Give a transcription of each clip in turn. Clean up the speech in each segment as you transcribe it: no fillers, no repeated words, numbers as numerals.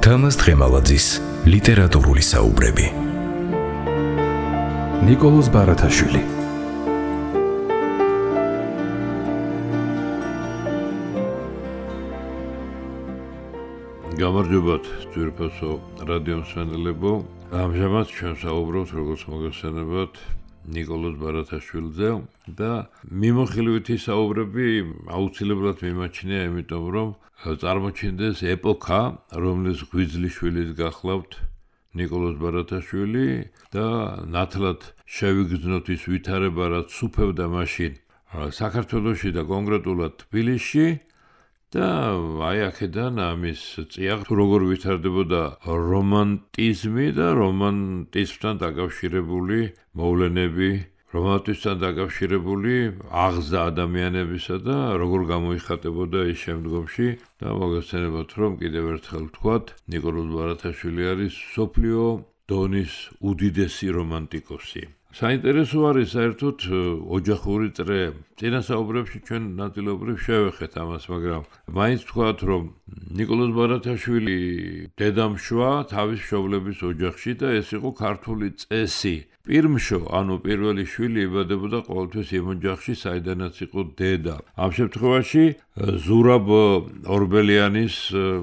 თამაზ თხემალაძის ლიტერატურული საუბრები. ნიკოლოზ ბარათაშვილი. გამარჯობათ ძვირფასო რადიო მსმენელებო. ამჟამად ჩვენ საუბრობთ როგორც მოგესალმებათ ნიკოლოზ ბარათაშვილზე და მიმოხილვითი საუბრები აუცილებლად მიმაჩნია, იმიტომ რომ წარმოჩინდეს ეპოქა, რომლის ღვიძლიშვილის გახლავთ ნიკოლოზ ბარათაშვილი და ნათლად შევიგრძნოთ ის ვითარება, რაც სუფევდა მაშინ საქართველოში და კონკრეტულად თბილისში. და აი აქედან ამის წიაღ როგორ ვითარდებოდა რომანტიზმი და რომანტიზმთან დაკავშირებული მოვლენები, რომანტიზმთან დაკავშირებული აღზრდა ადამიანებისა და როგორ გამოიხატებოდა ის შემდგომში და მოგესალმებათ, რომ კიდევ ერთხელ ვთქვათ, ნიკოლოზ ბარათაშვილი არის მსოფლიო დონის უდიდესი რომანტიკოსი. საინტერესო არის საერთოდ ოჯახური წრე. წინა საუბრებში ჩვენ ნაწილობრივ შევეხეთ ამას, მაგრამ მაინც ვთქვათ, რომ ნიკოლოზ ბარათაშვილი დედამშვა თავის მშობლების ოჯახში და ეს იყო ქართული წესი. პირმშო, ანუ პირველი შვილი იბადებოდა ყოველთვის იმ ოჯახში, საიდანაც იყო დედა. ამ შემთხვევაში ზურაბ ორბელიანის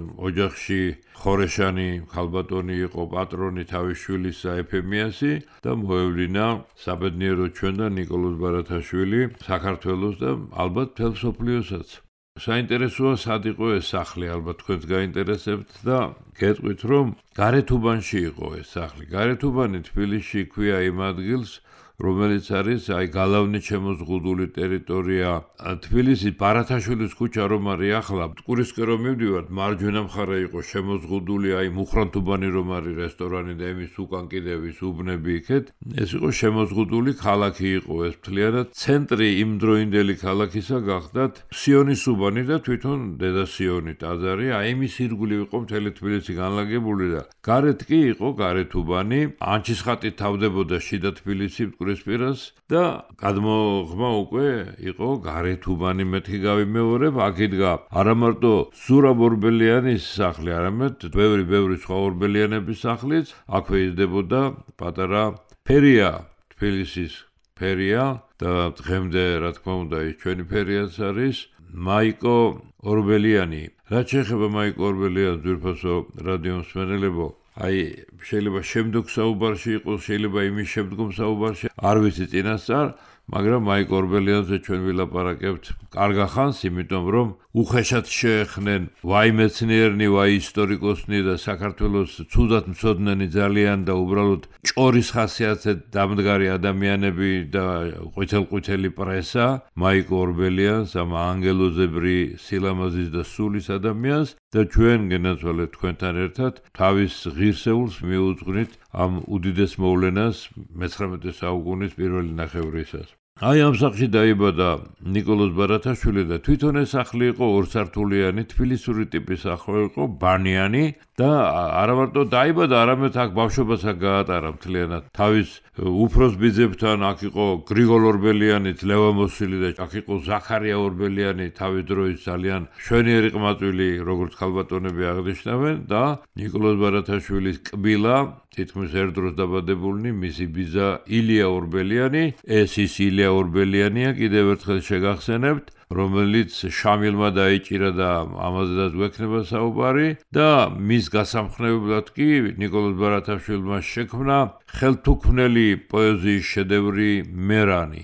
ოჯახში ხორეშანი ქალბატონი იყო პატრონი თავის შვილისა ეფემიასი და მოევლინა საბედნიეროდ ჩვენ და ნიკოლოზ ბარათაშვილი საქართველოს და ალბათ მთელ მსოფლიოსაც. საინტერესოა სად იყო ეს სახლი, ალბათ თქვენს გაინტერესებთ და გეტყვით, რომ გარეთუბანში იყო ეს სახლი. გარეთუბანი თბილისში ქვია იმ ადგილს, რომელიც არის გალავნით შემოზღუდული ტერიტორია. თბილისის ბარათაშვილის ქუჩა რომ არის ახლა, მტკვრისკენ რომ მივდივართ, მარჯვენა მხარე იყო შემოზღუდული მუხრანთუბანი რომ არის რესტორანი და იმის უკან კიდევ ის უბნები იქეთ. ეს იყო შემოზღუდული ქალაქი იყო ეს მთლიანად. ცენტრი იმდროინდელი ქალაქისა გახდათ სიონის უბანი და თვითონ დედა სიონი ტაძარი. იმის ირგვლივ იყო მთელი თბილისი განლაგებული და გარეთ კი იყო გარეთუბანი. ანჩისხატით თავდებოდა შიდა თბილისი პირას და გადმოღმა უკვე იყო გარეთუბანი. მეთქი გავიმეორებ, აქ იდგა არა მარტო ზურაბ ორბელიანის სახლი, არამედ ბევრი სხვა ორბელიანების სახლიც. აქვე იზრდებოდა პატარა ფერია, თბილისის ფერია და დღემდე რა თქმა უნდა ის ჩვენი ფერიაც არის, მაიკო ორბელიანი. რაც შეეხება მაიკო ორბელიანს, ძვირფასო რადიო მსმენელებო, შეიძლება შემდგომ საუბარში იყოს, შეიძლება იმის შემდგომ საუბარში, არ ვიცი წინასწარ, მაგრამ მაიკო ორბელიანზე ჩვენ ვილაპარაკებთ კარგ ახანს, იმიტომ რომ უხეშად შეეხნენ ვაი მეცნიერნი, ვაი ისტორიკოსნი და საქართველოს ცუდად მცოდნენი ძალიან და უბრალოდ ჭორის ხასიათზე დამდგარი ადამიანები და ყვითელი პრესა მაიკო ორბელიანს, ამ ანგელოზებრი სილამაზის და სულის ადამიანს და ჩვენ გენაცვალეთ თქვენთან ერთად თავის ღირსეულს მიუძღვნით ამ უდიდეს მოვლენას მე-19 საუკუნის პირველი ნახევრისას. ამ სახლში დაიბადა ნიკოლოზ ბარათაშვილი და თვითონ ეს სახლი იყო ორსართულიანი თბილისური ტიპის სახლი იყო, ბანიანი და არა მარტო დაიბადა, არამედ აქ ბავშვობასაც გაატარა მთლიანად. თავის უფროს ბიძებთან აქ იყო გრიგოლ ორბელიანი, ლევამოსილი და აქ იყო ზაქარია ორბელიანი, თავის დროის ძალიან მშვენიერი ყმაწვილი, როგორც ქალბატონები აღნიშნავენ და ნიკოლოზ ბარათაშვილის კბილა თითქმის ერთ დროს დაბადებულნი მისი ბიძა ილია ორბელიანი. ეს ის ილია ორბელიანია, კიდევ ერთხელ შეგახსენებთ, რომელიც შამილმა დაიჭირა და ამაზეც გვექნება საუბარი და მის გასამხნევებლად კი ნიკოლოზ ბარათაშვილმა შექმნა ხელთუქმნელი პოეზიის შედევრი მერანი.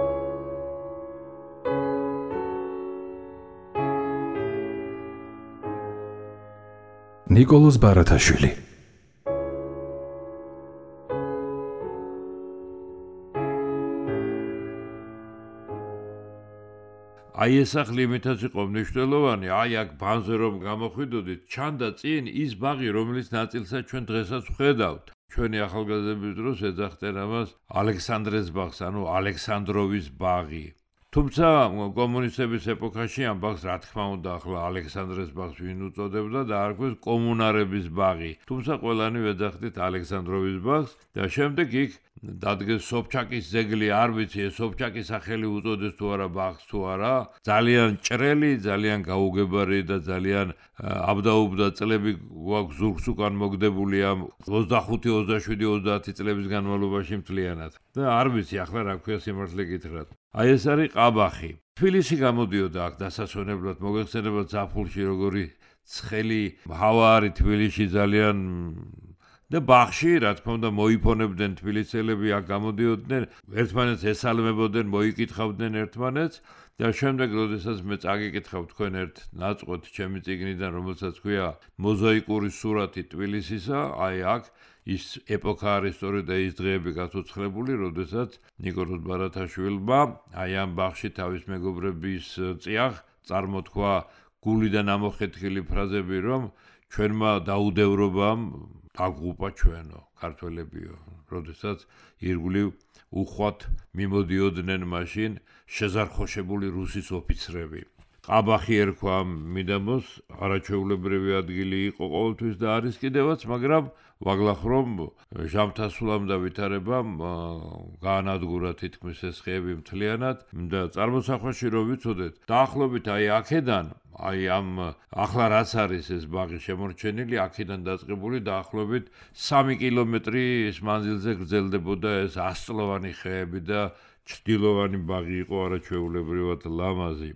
ნიკოლოზ ბარათაშვილი. ეს სახლი იმითაც იყო მნიშვნელოვანი, აქ ბანზე რომ გამოხვიდოდით, ჩანდა წინ ის ბაღი, რომლის ნაწილსაც ჩვენ დღესაც ვხედავთ. ჩვენი ახალგაზრდების დროს ეძახდნენ ამას ალექსანდრეს ბაღს, ანუ ალექსანდროვის ბაღი. თუმცა კომუნისტების ეპოქაში ამ ბაღს რა თქმა უნდა ახლა ალექსანდრეს ბაღს ვინ უწოდებდა და არქვეს კომუნარების ბაღი. თუმცა ყველანი ვეძახდით ალექსანდროვის ბაღს და შემდეგ იქ დადგეს სოფჩაკის ძეგლი, არ ვიცი, სოფჩაკის სახელი უწოდეს თუ არა ბაღს თუ არა, ძალიან ჭრელი, ძალიან გაუგებარი და ძალიან აბდაუბდა წლები გვაქვს ზურგს უკან მოგდებული ამ 25, 27, 30 წლების განმავლობაში მთლიანად. და არ ვიცი ახლა რა ქვია სიმართლე გითხრათ. აი ეს არის ყაბახი. თბილისი გამოდიოდა აქ დასასვენებლად, მოგეხსენებათ ზაფხულში როგორი ცხელი ჰავა არის თბილისში ძალიან და ბაღში, რა თქმა უნდა, მოიფონებდნენ თბილისელები, აქ გამოდიოდნენ, ერთმანეთს ესალმებოდნენ, მოიკითხავდნენ ერთმანეთს და შემდეგ, როდესაც მე წაგიკითხავ თქვენ ერთ ნაწყვეთ ჩემი წიგნიდან, რომელსაც ქვია მოზაიკური სურათი თბილისისა, აი აქ ის ეპოქა არის სწორედ და ის დღეები გაცოცხლებული, როდესაც ნიკოლოზ ბარათაშვილმა აი ამ ბაღში თავის მეგობრების წიაღ წარმოთქვა გულიდან ამოხეთქილი ფრაზები, რომ ჩვენმა დაუდევრობამ დაგღუპა ჩვენო, ქართველებიო, როდესაც ირგვლივ უხვად მიმოდიოდნენ მაშინ შეზარხოშებული რუსის ოფიცრები. ყაბახი ერქვა ამ მიდამოს, არაჩვეულებრივი ადგილი იყო ყოველთვის და არის კიდევაც, მაგრამ ვაგლახრომ ჟამთასვლამ და ვითარებამ გაანადგურა თითქმის ეს ხეები მთლიანად და წარმოსახვაში რომ ვიცოდეთ, დაახლოებით აი აქედან აი ამ ახლა რაც არის ეს ბაღი შემორჩენილი, აქედან დაწყებული დაახლოებით 3 კილომეტრის მანძილზე გრძელდებოდა ეს 100 წლოვანი ხეები და ჩრდილოვანი ბაღი იყო არაჩვეულებრივად ლამაზი.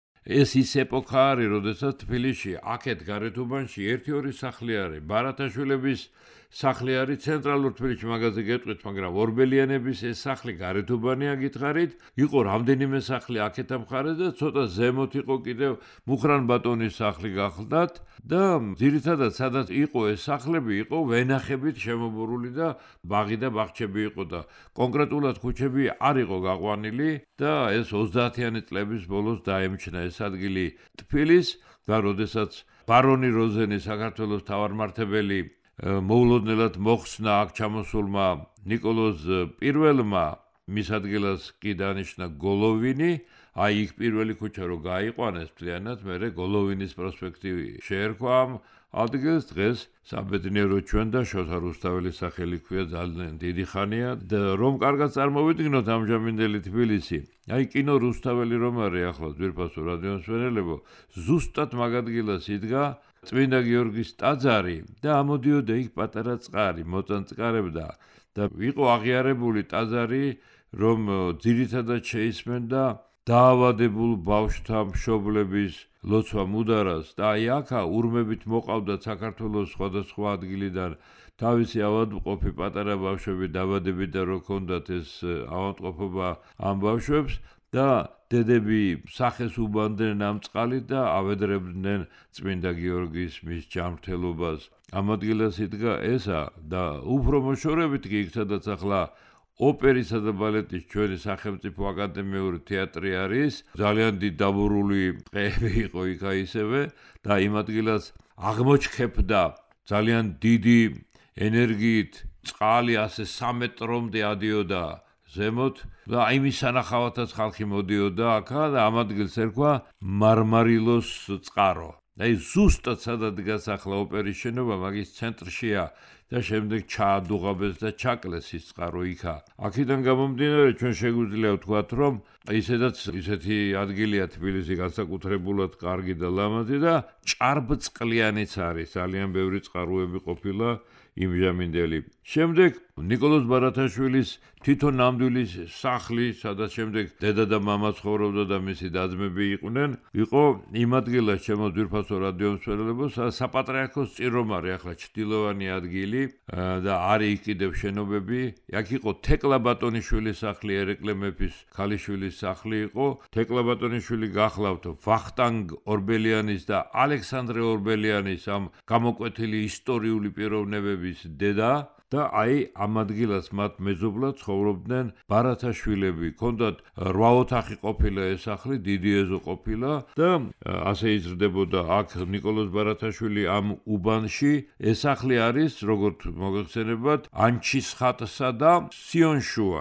ეს ის ეპოქა არის, როდესაც თბილისში აქეთ გარეთუბანში 1-2 სახლი არის. ბარათაშვილების სახლი არის ცენტრალურ თბილისში, მაგაზე გეტყვით, მაგრამ ორბელიანების ეს სახლი გარეთუბანია გითხარით, იყო რამდენიმე სახლი აქეთ ამ მხარეს და ცოტა ზემოთ იყო კიდევ მუხრან ბატონის სახლი გახლდათ და ძირითადად სადაც იყო ეს სახლები, იყო ვენახებით შემობურული და ბაღი და ბაღჩები იყო და კონკრეტულად ქუჩები არ იყო გაყვანილი და ეს 30-იანი წლების ბოლოს დაემჩნა ეს ადგილი თბილისს და როდესაც ბარონი როზენი საქართველოს თავმჯდომარე მოულოდნელად მოხსნა აქ ჩამოსულმა ნიკოლოზ პირველმა მის ადგილას კი დანიშნა გოლოვინი, აი იქ პირველი ქუჩა რო გაიყვანეს მთლიანად, მერე გოლოვინის პროსპექტი შეერქვა ამ ადგილს, დღეს საბედნიერო ჩვენ და შოთა რუსთაველის სახელი ქვია ძალიან დიდი ხანია და რომ კარგად წარმოვიდგინოთ ამჟამინდელი თბილისი, აი კინო რუსთაველი რომ არის ახლა ძვირფასო რადიომსმენელებო, ზუსტად მაგ ადგილას იდგა წმინდა გიორგის ტაძარი და ამოდიოდა იქ პატარა წყარი, მოწანწკარებდა და იყო აღიარებული ტაძარი, რომ ძირითადად შეისმენდა დაავადებულ ბავშვთა მშობლების ლოცვა მუდარას და აი აქა ურმებით მოყავდათ საქართველოს სხვადასხვა ადგილიდან თავისი ავადმყოფი პატარა ბავშვები დაბადებით და რო ქონდათ ეს ავადმყოფობა ამ ბავშვებს და დედები სახეს უბანდნენ ამ წყალით და ავედრებდნენ წმინდა გიორგის მის ჯანმრთელობას. ამ ადგილას იდგა ესა და უფრო მოშორებით კი იქ სადაც ახლა ოპერისა და ბალეტის ჩვენი სახელმწიფო აკადემიური თეატრი არის, ძალიან დიდ დაბურული ტყეები იყო იქ ისევე და იმ ადგილას აღმოჩქებდა ძალიან დიდი ენერგიით წყალი ასე 3 მეტრომდე ადიოდა ზემოთ და იმის სანახავათაც ხალხი მოდიოდა აქა და ამ ადგილს ერქვა მარმარილოს წყარო. აი ზუსტად სადაც დგას ახლა ოპერის შენობა, მაგის ცენტრშია და შემდეგ ჩაადუღაბეს და ჩაკლეს ის წყარო იქა. აქედან გამომდინარე ჩვენ შეგვიძლია ვთქვათ, რომ ისედაც ისეთი ადგილია თბილისი განსაკუთრებულად კარგი და ლამაზი და ჭარბწყლიანიც არის, ძალიან ბევრი წყაროები ყოფილა იმჟამინდელი. შემდეგ ნიკოლოზ ბარათაშვილის თვითო ნამდვილი სახლი, სადაც შემდეგ დედა და მამა ცხოვრობდა და მისი და-ძმები იყვნენ, იყო იმ ადგილას ჩემო ძვირფასო რადიომსმენელებო, საპატრიარქოს წირომარი, ახლა ჩრდილოვანი ადგილი და არის კიდევ შენობები. აქ იყო თეკლა ბატონიშვილის სახლი, ერეკლე მეფის ქალიშვილის სახლი იყო. თეკლა ბატონიშვილი გახლავთ ვახტანგ ორბელიანის და ალექსანდრე ორბელიანის ამ გამოკვეთილი ისტორიული პიროვნებების დედა. და აი ამ ადგილას მათ მეზობლად ცხოვრობდნენ ბარათაშვილები. ქონდათ 8 ოთახი ყოფილა ეს სახლი, დიდი ეზო ყოფილა და ასე იზრდებოდა აქ ნიკოლოზ ბარათაშვილი ამ უბანში. ეს სახლი არის, როგორც მოგეხსენებათ, ანჩის ხატსა და სიონშუარი.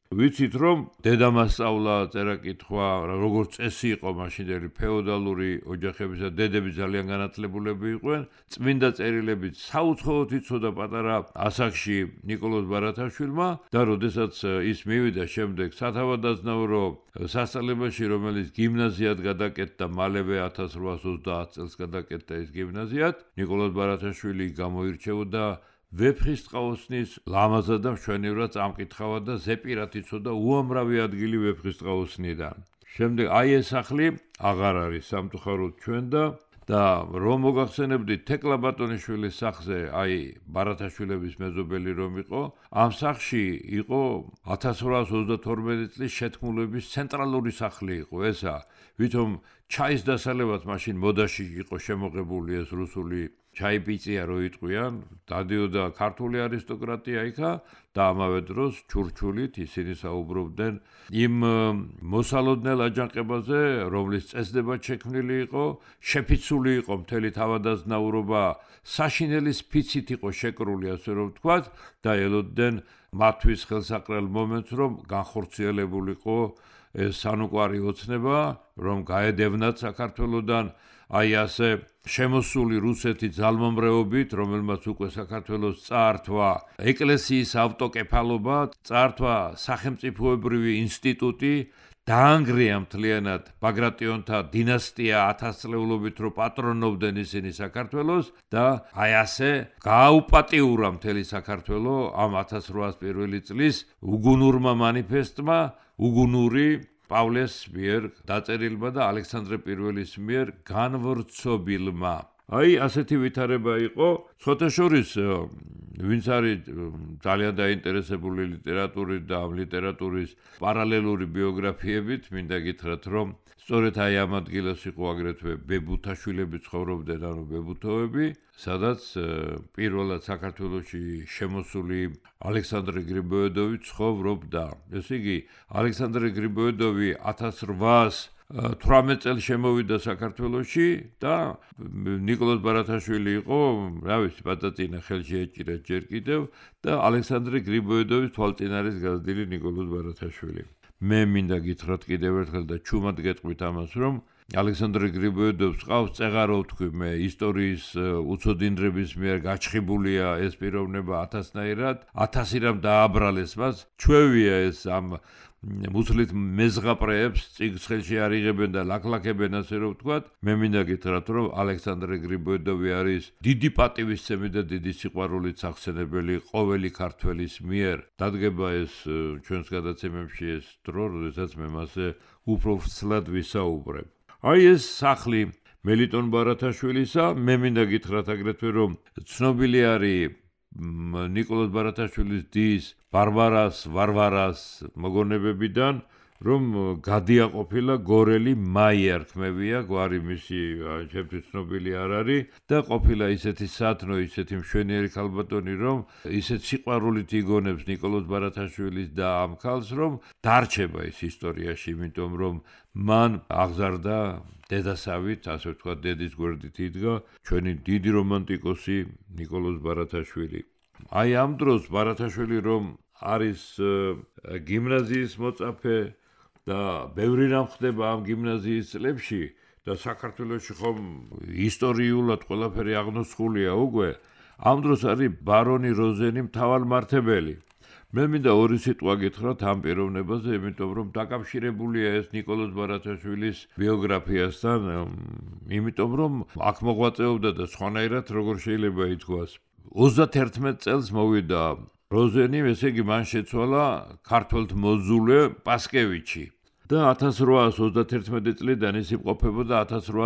ვიცით რომ დედამასწავლა წერა-კითხვა როგორც წესი იყო მაშინდელი ფეოდალური ოჯახების და დედები ძალიან განათლებულები იყვნენ წმინდა წერილებით საუცხოოდ იცოდა პატარა ასაკში ნიკოლოზ ბარათაშვილმა და როდესაც ის მივიდა შემდეგ სათავადაზნაურო სასწავლებელში რომელიც გიმნაზიად გადაკეთდა მალევე 1830 წელს გადაკეთდა ეს გიმნაზიად ნიკოლოზ ბარათაშვილი გამოირჩეოდა ვეფხისტყაოსნის ლამაზად და მშვენივრად წამკითხავდა და ზეპირად იცოდა უამრავი ადგილი ვეფხისტყაოსნიდან. შემდეგ აი ეს სახლი აღარ არის სამწუხაროდ ჩვენ და რომ მოგახსენებდით თეკლა ბატონიშვილის სახლზე, აი ბარათაშვილების მეზობელი რომ იყო, ამ სახლში იყო 1832 წლის შეთქმულების ცენტრალური სახლი იყო ესა, ვითომ ჩაის დასალევად მაშინ მოდაში იყო შემოღებული ეს რუსული ჩაიპიწია რო იტყვიან, დადიოდა ქართული არისტოკრატია იქა და ამავე დროს ჩურჩულით ისინი საუბრობდნენ იმ მოსალოდნელ აჯანყებაზე, რომლის წესდებად შექმნილი იყო, შეფიცული იყო მთელი თავადაზნაურობა, საშინელის ფიცით იყო შეკრული, ასე რომ ვთქვათ, და ელოდნენ მათთვის ხელსაყრელ მომენტს, რომ განხორციელებულიყო ეს სანუკვარი ოცნება, რომ გაედევნათ საქართველოდან აი ასე შემოსული რუსეთი ძალმომრეობით, რომელმაც უკვე საქართველოს წაართვა ეკლესიის ავტოკეფალობა, წაართვა სახელმწიფოებრივი ინსტიტუტი, დაანგრია მთლიანად ბაგრატიონთა დინასტია 1000 წლეულობით რო პატრონობდნენ ისინი საქართველოს და აი ასე გააუპატიურა მთელი საქართველო ამ 1801 წლის უგუნურმა მანიფესტმა, უგუნური პავლეს მიერ დაწერილმა და ალექსანდრე პირველის მიერ განვრცობილმა. აი ასეთი ვითარება იყო, სხვათაშორის ვინც არის ძალიან დაინტერესებული ლიტერატურით და ამ ლიტერატურის პარალელური ბიოგრაფიებით, მინდა გითხრათ, რომ სწორედ აი ამ ადგილას იყო აგრეთვე ბებუთაშვილები ცხოვრობდნენ, ანუ ბებუთოები, სადაც პირველად საქართველოში შემოსული ალექსანდრე გრიბოედოვი ცხოვრობდა. ესე იგი, ალექსანდრე გრიბოედოვი 1818 წელს შემოვიდა საქართველოში და ნიკოლოზ ბარათაშვილი იყო, რა ვიცი, პატატინა ხელში ეჭირა ჯერ კიდევ და ალექსანდრე გრიბოედოვის თვალწინ არის გაზრდილი ნიკოლოზ ბარათაშვილი. მე მინდა გითხრათ კიდევ ერთხელ და ჩუმად გეტყვით ამას, რომ ალექსანდრე გრიბოედოვს ყავს წეღარო ვთქვი მე ისტორიის უცოდინრების მიერ გაჩხიბულია ეს პიროვნება 1000-ნაირად 1000 რამ დააბრალეს მას ჩვევია ეს ამ მუცლით მეზღაპრეებს წიგნს ხელში არიღებენ და ლაკლაკებენ ასე რომ ვთქვათ მე მინდა გითხრათ რომ ალექსანდრე გრიბოედოვი არის დიდი პატივისცემი და დიდი სიყვარულით სახსენებელი ყოველი ქართველის მიერ დადგება ეს ჩვენს გადაცემებში ეს დრო როდესაც მე მასზე უფრო ვცლად ვისაუბრებ აი ეს სახლი მელიტონ ბარათაშვილისა მე მინდა გითხრათ აგრეთვე რომ ცნობილი არის ნიკოლოზ ბარათაშვილის დის ვარვარას მოგონებებიდან რომ გადიაყოფილა გორელი მაია რქმევია გვარი მისი ჩემთვის ცნობილი არ არის და ყოფილა ისეთი სათნო ისეთი მშვენიერი ქალბატონი რომ ისეთ სიყვარულით იგონებს ნიკოლოზ ბარათაშვილის და ამ ქალს რომ დარჩება ის ისტორიაში იმიტომ რომ მან აღზარდა დედასავით ასე ვთქვათ დედის გვერდით იდგა ჩვენი დიდი რომანტიკოსი ნიკოლოზ ბარათაშვილი აი ამ დროს ბარათაშვილი რომ არის გიმნაზიის მოწაფე და ბევრი რამ ხდება ამ გიმნაზიის წლებში და საქართველოში ხომ ისტორიულად ყველაფერი აღნოსხულია უკვე ამ დროს არის ბარონი როზენი მთავარმართებელი მე მინდა ორი სიტყვა გითხრათ ამ პიროვნებაზე იმიტომ რომ დაკავშირებულია ეს ნიკოლოზ ბარათაშვილის ბიოგრაფიასთან იმიტომ რომ აქ მოღვაწეობდა და სხვანაირად როგორ შეიძლება ითქვას 31 წელს მოვიდა როზენი ესე იგი მან შეცვალა ქართველთ მოზულე პასკევიჩი და 1831 წლიდან ის იმყოფებოდა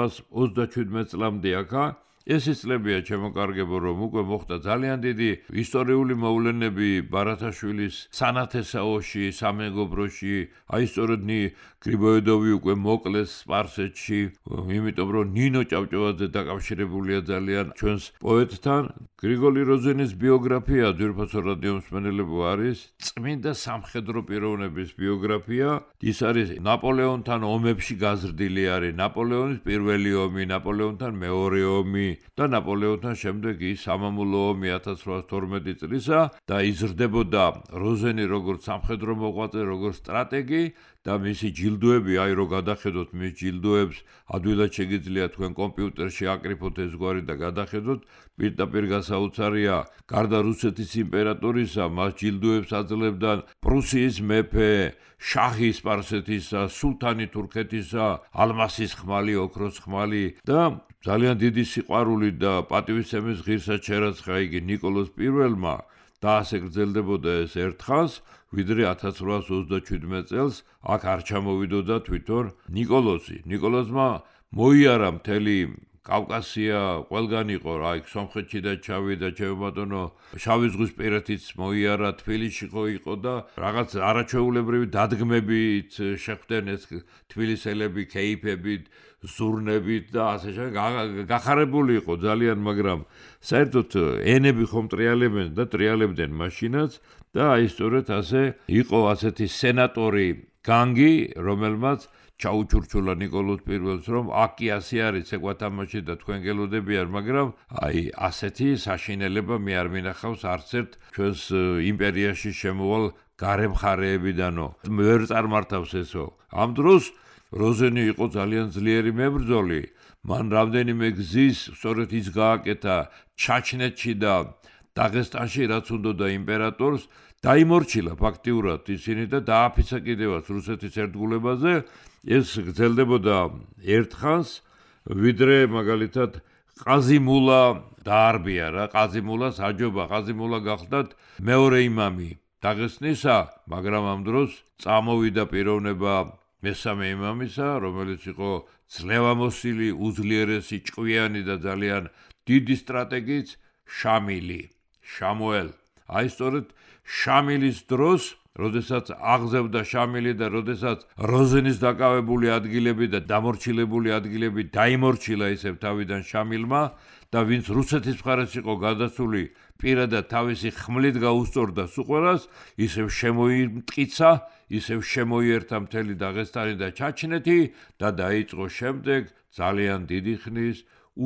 1837 წლამდე აქა ეს წლებია ჩემოკარგებო რომ უკვე მოხდა ძალიან დიდი ისტორიული მოვლენები ბარათაშვილის სანათესაოში, სამეგობროში, აი სწორედ გრიბოედოვი უკვე მოკლეს სპარსეთში, იმიტომ რომ ნინო ჭავჭავაძე დაკავშირებულია ძალიან ჩვენს პოეტთან. გრიგოლი როზენის ბიოგრაფია ძვირფასო რადიო მსმენელებო არის წმინდა სამხედრო პიროვნების ბიოგრაფია. ის არის ნაპოლეონთან ომებში გაზრდილი არის, ნაპოლეონის პირველი ომი, ნაპოლეონთან მეორე ომი და ნაპოლეონთან შემდეგ ის სამამულო ომი 1812 წლისა და იზრდებოდა როზენი როგორც სამხედრო მოღვაწე, როგორც სტრატეგი და მისი ჯილდოები, აი რო გადახედოთ მის ჯილდოებს, ადვილად შეგიძლია თქვენ კომპიუტერში აკრიფოთ ეს გვარი და გადახედოთ, პირდაპირ გასაოცარია, გარდა რუსეთის იმპერატორისა, მას ჯილდოებს აძლევდა პრუსიის მეფე, შაჰი სპარსეთისა, სულთანი თურქეთისა, ალმასის ხმალი, ოქროს ხმალი და ძალიან დიდი სიყვარული და პატივისცემის ღირსშესანიშნაობა იგი ნიკოლოზ პირველმა და ასე გრძელდებოდა ეს ერთხანს, ვიდრე 1827 წელს აქ არ ჩამოვიდოდა თვითონ ნიკოლოზი. ნიკოლოზმა მოიარა მთელი კავკასია, ყველგან იყო, აი სომხეთში და ჩავიდა, ჩემო ბატონო, შავი ზღვის პირეთიც მოიარა, თბილისში იყო და რაღაც არაჩვეულებრივი დადგმებით შეხვდნენ ეს თბილისელები, კეიფებით, ზურნებით და ასე შემდეგ გახარებული იყო ძალიან, მაგრამ საერთოდ ენები ხომ ტრიალებენ და ტრიალებდნენ მაშინაც და აი სწორედ ასე იყო ასეთი სენატორი განგი, რომელმაც ჩაუჩურჩულა ნიკოლოზ პირველს, რომ აკი ასე არის ეკვათამაში და თქვენ გელოდებიან, მაგრამ აი ასეთი საშინელება მე არ მინახავს არც ერთ ჩვენს იმპერიაში შემოვალ გარემხარეებიდანო. ვერ წარმართავს ესო. ამ დროს როზენი იყო ძალიან ძლიერი მებრძოლი. მან რამდენიმე გზის სწორედ ის გააკეთა ჩაჩნეთში და დაღესტანში, რაც უნდოდა იმპერატორს, დაიმორჩილა ფაქტიურად ისინი და დააფიცა კიდევაც რუსეთის ერთგულებაზე. ეს გრძელდებოდა ერთხანს, ვიდრე მაგალითად ყაზიმულა დაარბია რა, ყაზიმულას აჯობა, ყაზიმულა გახლდათ მეორე იმამი დაღესტნისა, მაგრამ ამ დროს წამოვიდა პიროვნება მესამე იმამისა, რომელიც იყო ძლევამოსილი, უძლიერესი, ჭკვიანი და ძალიან დიდი სტრატეგიც შამილი, შამუელ. აი სწორედ შამილის დროს, როდესაც აღზევდა შამილი და როდესაც როზენის დაკავებული ადგილები და დამორჩილებული ადგილები დაიმორჩილა ისევ თავიდან შამილმა და ვინც რუსეთის მხარეს იყო გადასული, პირადად თავისი ხმლით გაუსწორდა სუყველას, ისევ შემოიმტკიცა, ისევ შემოიერთა მთელი დაღესტანი და ჩაჩნეთი და დაიწყო შემდეგ ძალიან დიდი ხნის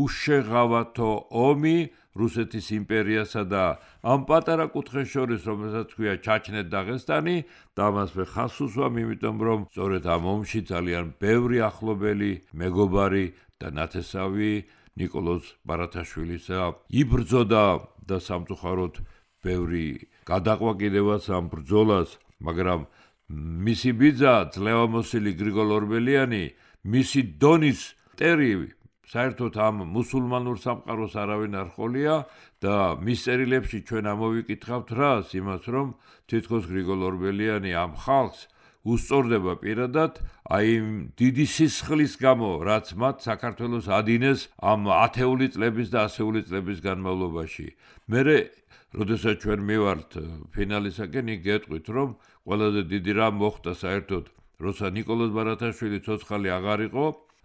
უშეღავათო ომი რუსეთის იმპერიასა და ამ პატარა კუთხეს შორის, რომელსაც ქვია ჩაჩნეთ-დაღესტანი და ამას მე ხაზს უსვამ, იმიტომ რომ სწორედ ამ ომში ძალიან ბევრი ახლობელი, მეგობარი და ნათესავი ნიკოლოზ ბარათაშვილისა იბრძოდა და სამწუხაროდ ბევრი გადაყვა კიდევაც ამ ბრძოლას, მაგრამ მისი ბიძა ძლევამოსილი გრიგოლ ორბელიანი, მისი დონის მტერი საერთოდ ამ მუსულმანურ სამყაროს არავინ არ ხოლია და მის წერილებში ჩვენ ამოვიკითხავთ რას, იმას რომ თითქოს გრიგოლ ორბელიანი ამ ხალხს უსწორდება პირადად აი დიდი სისხლის გამო, რაც მათ საქართველოს ადინეს ამ ათეული წლების და ასეული წლების განმავლობაში. მერე როდესაც ჩვენ მივართ ფინალისაკენ, იქ გეტყვით, რომ ყველაზე დიდი რამ მოხდა საერთოდ, როცა ნიკოლოზ ბარათაშვილი ცოცხალი აღარ იყო,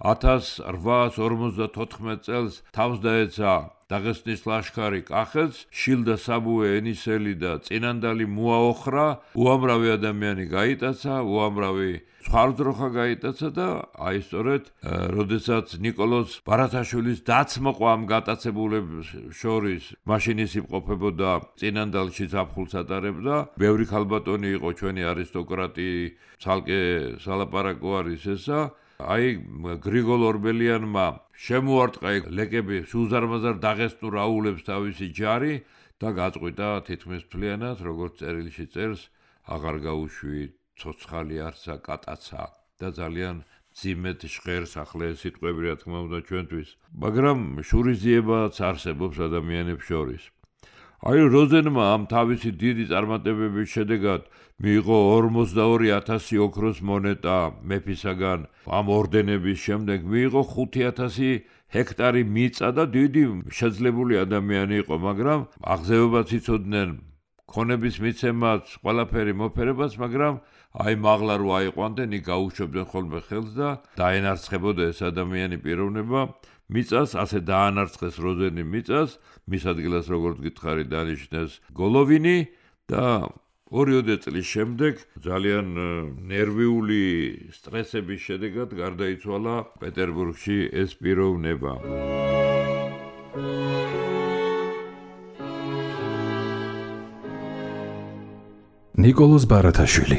1854 წელს თავს დაეცა დაღესტნის ლაშქარი კახეთს, შილდა საბუე ენისელი და წინანდალი მოაოხრა, უამრავი ადამიანი გაიტაცა, უამრავი სხვადასხვა გაიტაცა და აი სწორედ როდესაც ნიკოლოზ ბარათაშვილის დაცმოყვა ამ გატაცებულებს შორის, მაშინ ის იმყოფებოდა წინანდალში ზაფხულს ატარებდა, ბევრი ქალბატონი იყო ჩვენი არისტოკრატი, ცალკე სალაპარაკო არის ესა. აი გრიგოლ ორბელიანმა შემოარტყა ლეკები სუზარმაზარ დაღესტნურ აულებს თავისი ჯარი და გაწყვიტა თითქმის მთლიანად, როგორც წერილში წერს, აღარ გაუშვი ცოცხალი არცა კატაცა და ძალიან ძიმედ ჟღერს ახლა ეს სიტყვები რა თქმა უნდა ჩვენთვის, მაგრამ შურიზიებაც არსებობს ადამიანებს შორის. აი როზენმა ამ თავისი დიდი წარმატებების შედეგად მიიღო 42,000 ოქროს მონეტა მეფისაგან, ამ ორდენების შემდეგ მიიღო 5,000 ჰექტარი მიწა და დიდი შეძლებული ადამიანი იყო, მაგრამ აღზევებას იცოდნენ, ქონების მიცემაც, ყველაფერი მოფერებას, მაგრამ აი მაღლა რო აიყვანდნენ, იქ გაუშვებდნენ ხოლმე ხელს და დაენარცხებოდა ეს ადამიანი პიროვნება მიწას, ასე დაანარცხეს როზენი მიწას, მის ადგილას როგორც გითხარი დანიშნეს გოლოვინი და 2 წლის შემდეგ ძალიან ნერვიული სტრესების შედეგად გარდაიცვალა პეტერბურგში ეს პიროვნება. ნიკოლოზ ბარათაშვილი.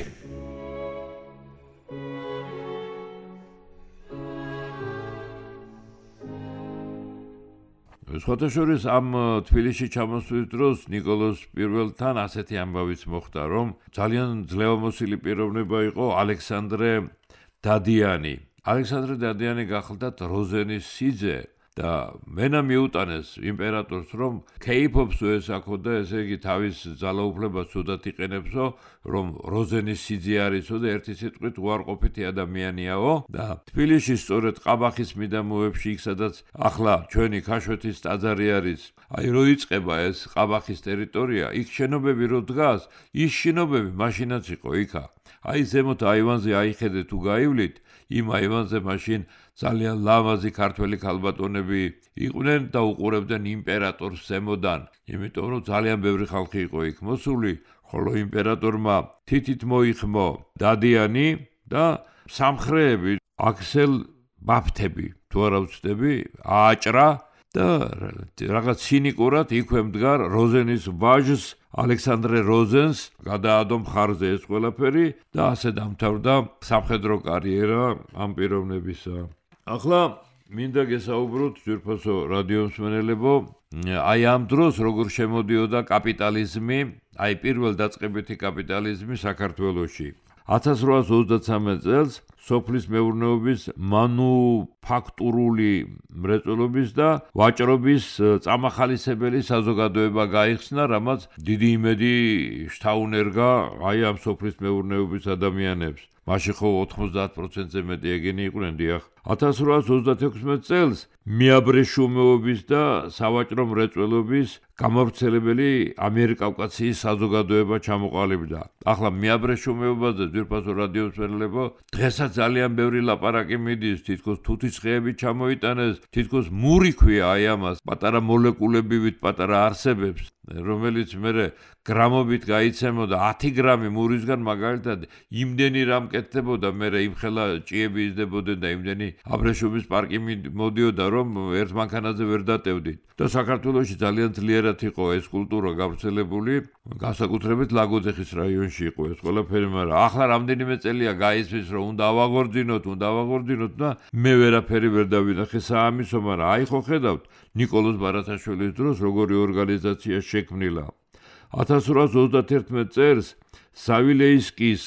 სხვათა შორის ამ თბილისში ჩამოსვლის დროს ნიკოლოზ პირველთან ასეთი ამბავიც მოხდა, რომ ძალიან ძლევამოსილი პიროვნება იყო ალექსანდრე დადიანი. ალექსანდრე დადიანი გახლდათ როზენის სიძე და მენა მიუტანეს იმპერატორს, რომ ქეიფობს ესაქო და ესე იგი თავის ძალაუფლებას ცუდად იყენებსო, რომ როზენის სიძე არისო და ერთი სიტყვით უარყოფითი ადამიანიაო და თბილისში სწორედ ყაბახის მიდამოებში იქ სადაც ახლა ჩვენი ქაშვეთის ტაძარი არის. აი რო იწყება ეს ყაბახის ტერიტორია, იქ შენობები რო დგას, ის შენობები მაშინაც იყო იქა. აი ზემოთ აივანზე აიხედე თუ გაივლით, იმ აივანზე მაშინ ძალიან ლამაზი ქართველი ქალბატონები იყვნენ და უყურებდნენ იმპერატორს ზემოდან, იმიტომ რომ ძალიან ბევრი ხალხი იყო იქ მოსული, ხოლო იმპერატორმა თითით მოიხმო დადიანი და სამხრეები, აქსელ ბაფთები, თუ არა ვცდები, ააჭრა და რაღაც ცინიკურად იქვე მდგარ როზენის ვაჟს ალექსანდრე როზენს გადაადო მხარზე ეს ყველაფერი და ასე დამთავრდა სამხედრო კარიერა ამ პიროვნებისა. ახლა მინდა გესაუბროთ ძვირფასო რადიომსმენელებო, აი ამ დროს როგორ შემოდიოდა კაპიტალიზმი, აი პირველ დაწყებითი კაპიტალიზმი საქართველოში. 1833 წელს სოფლის მეურნეობის მანუფაქტურული მრეწველობის და ვაჭრობის წამახალისებელი საზოგადოება გაიხსნა, რამაც დიდი იმედი შთაუნერგა აი ამ სოფლის მეურნეობის ადამიანებს. მაშინ ხო 90%-ზე მეტი ეგენი იყვნენ, დიახ. 1836 წელს მეაბრეშუმეობის და სავაჭრო მრეწველობის გამავრცელებელი ამიერკავკასიის საზოგადოება ჩამოყალიბდა. ახლა მეაბრეშუმეობაზე ძვირფასო რადიომსმენელებო, დღესაც ძალიან ბევრი ლაპარაკი მიდის, თითქოს თუთის ხეები ჩამოიტანეს, თითქოს მური ქვია აი ამას, პატარა მოლეკულებივით პატარა არსებებს, რომელიც მერე გრამობით გაიცემოდა 10 გრამი მურისგან მაგალითად იმდენი რამ კეთდებოდა, მერე იმხელა ჭიები იზრდებოდნენ და იმდენი აბრეშუმის პარკი მოდიოდა, რომ ერთ მანქანაზე ვერ დატევდით. და საქართველოში ძალიან ძლიერად იყო ეს კულტურა გავრცელებული, განსაკუთრებით ლაგოდეხის რაიონში იყო ეს ყველაფერი, მაგრამ ახლა რამდენიმე წელია გაიცვის, რომ უნდა ავაღორდინოთ და მე ვერაფერი ვერ დავინახე საამისო, მაგრამ აი ხო ხედავთ ნიკოლოზ ბარათაშვილის დროს როგორი ორგანიზაცია შექმნილა. 1831 წელს სავილეისკის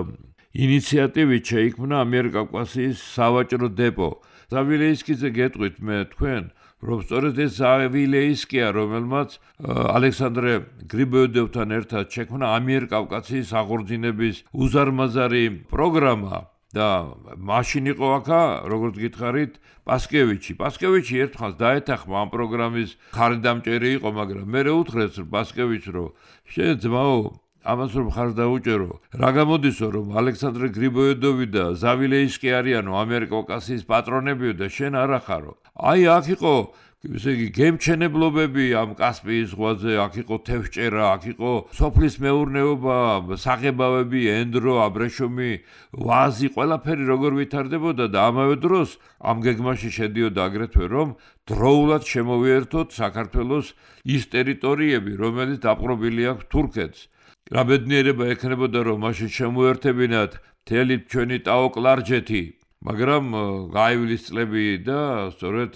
ინიციატივით შეიქმნა ამიერკავკასიის სავაჭრო დეპო. სავილეისკიზე გეტყვით მე თქვენ, რომ სწორედ ეს სავილეისკია, რომელმაც ალექსანდრე გრიბოედოვთან ერთად შექმნა ამიერკავკასიის აღორძინების უზარმაზარი პროგრამა და მაშინ იყო აქა, როგორც გითხარით, პასკევიჩი ერთხანს დაეთანხმა ამ პროგრამის ხარდამჭერი იყო, მაგრამ მე უთხრეს პასკევიჩს, რომ შენ ძმაო, ამას რომ ხარს დაუჭერო, რა გამოდისო, რომ ალექსანდრე გრიბოედოვი და ზავილეისკი არიანო ამიერკავკასიის პატრონებიო და შენ არა ხარო. აი აქ იყო ესე იგი გემჩენებლობები ამ კასპიის ზღვაზე, აქ იყო თევზჭერა, აქ იყო სოფლის მეურნეობა, საღებავები, ენდრო, აბრეშუმი, ვაზი, ყველაფერი როგორ ვითარდებოდა და ამავე დროს ამ გეგმაში შედიოდა აგრეთვე, რომ დროულად შემოვიერთოთ საქართველოს ის ტერიტორიები, რომელიც დაპყრობილი აქვს თურქეთს. რა ბედნიერება ექნებოდა, რომ მაშინ შემოერთებინათ მთელი ჩვენი ტაო-კლარჯეთი, მაგრამ გაივლის წლები და სწორედ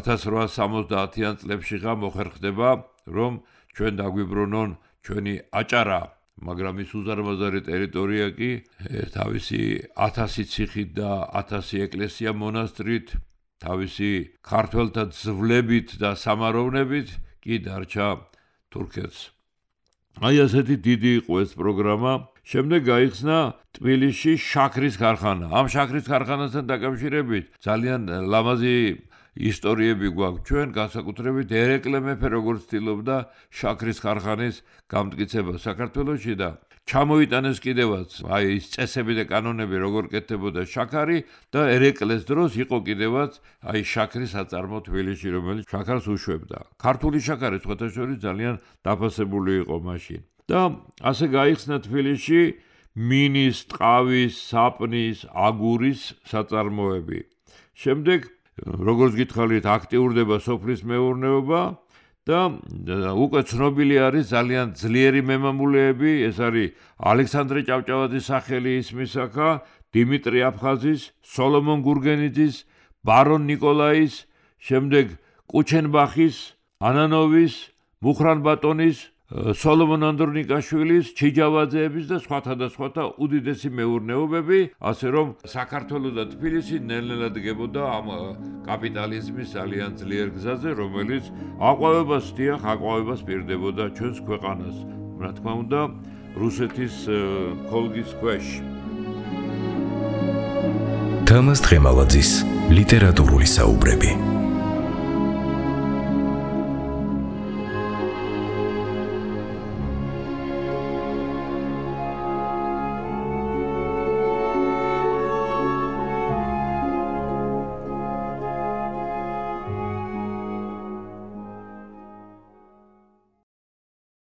1870-იან წლებში მოხერხდება, რომ ჩვენ დაგვიბრუნონ ჩვენი აჭარა, მაგრამ ის უზარმაზარი ტერიტორია კი თავისი 1000 ციხით და 1000 ეკლესია მონასტრით, თავისი ქართველთა ძვლებით და სამაროვნებით კი დარჩა თურქეთს. აი ასეთი დიდი იყო ეს პროგრამა. შემდეგ გაიხსნა თბილისში შაქრის ქარხანა. ამ შაქრის ქარხანასთან დაკავშირებით ძალიან ლამაზი ისტორიები გვაქვს ჩვენ, განსაკუთრებით ერეკლე მეფე როგორც ცდილობდა შაქრის ქარხანის გამტკიცება საქართველოში და ჩამოიტანეს კიდევაც აი ის წესები და კანონები როგორ კეთდებოდა შაქარი და ერეკლეს დროს იყო კიდევაც აი შაქრის აწარმო თბილისში, რომელიც შაქარს უშვებდა. ქართული შაქარი სხვათა შორის ძალიან დაფასებული იყო მაშინ. და ასე გაიხსნა თბილისში მინის, ტყავის, საპნის, აგურის საწარმოები. შემდეგ როგორც გითხარით, აქტიურდება სოფლის მეურნეობა და უკვე ცნობილი არის ძალიან ძლიერი მემამულეები, ეს არის ალექსანდრე ჭავჭავაძის სახელი ისმის აქა, დიმიტრი აფხაზის, სოლომონ გურგენიძის, ბარონ ნიკოლაის, შემდეგ კუჩენბახის, ანანოვის, მუხრან ბატონის, სოლომონ ანდრონიკაშვილის, ჩიჯავაძეების და სხვათა უდიდესი მეურნეობები, ასე რომ საქართველოს და თბილისი ნელ-ნელა დგებოდა ამ კაპიტალიზმის ძალიან ძლიერ გზაზე, რომელიც აყვავებას პირდებოდა ჩვენს ქვეყანას, რა თქმა უნდა, რუსეთის ხოლგის ქვეშ. თამაზ დღემალაძის ლიტერატურული საუბრები.